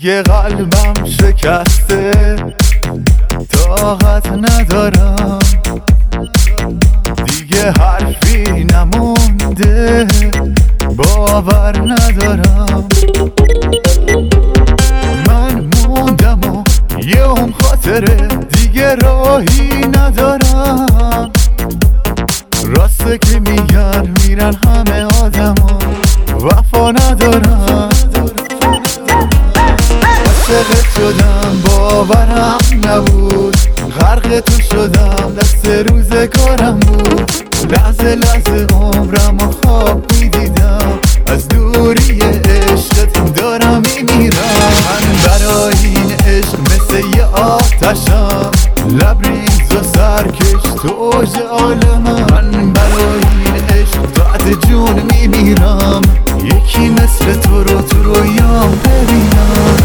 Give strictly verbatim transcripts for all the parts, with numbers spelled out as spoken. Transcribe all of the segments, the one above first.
دیگه قلبم شکسته، طاقت ندارم، دیگه حرفی نمونده، باور ندارم. من موندم و یه هم خاطره، دیگه راهی ندارم. راسته که میگن میرن همه آدما، وفا ندارم. عاشقت شدم باورم نبود، غرق تو شدم دست روزگارم بود. لحظه لحظه عمرم و خواب میدیدم، از دوری عشقت دارم میمیرم. من برای این عشق مثل یه آتشم، لبریز و سرکش تو اوج عالمم. من برای این عشق بعد جون میمیرم، یکی مثل تو رو تو رویام ببینم.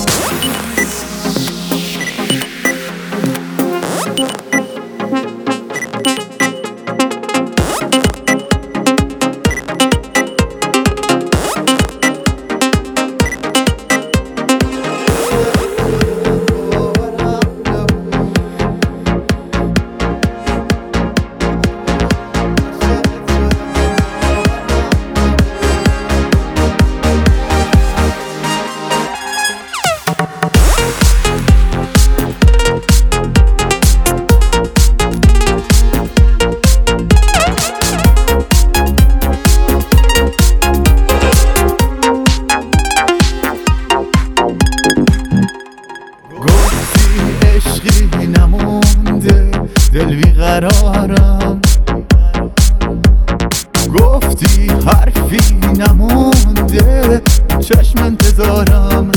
عشقی نمونده، دل بیقرارم. گفتی حرفی نمونده، چشم انتظارم.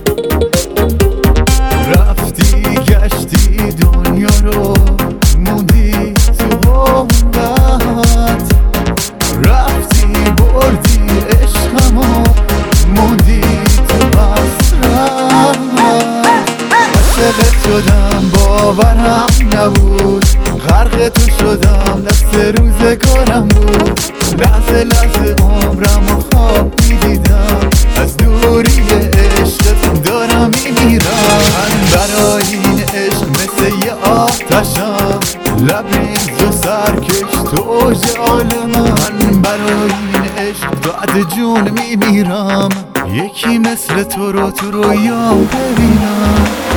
رفتی گشتی دنیا رو، موندی تو غربت. رفتی بردی عشقمو، موندی تو حسرت. عاشقت شدم باورم نبود، غرق تو شدم دست روزگارم بود. لحظه لحظه عمرم و خواب میدیدم، از دوری عشقت دارم میمیرم. من برای این عشق مثل یه آتشم، لبریز و سرکش تو اوج عالمم. من برای این عشق بعد جون میمیرم، یکی مثل تو رو تو رویام ببینم.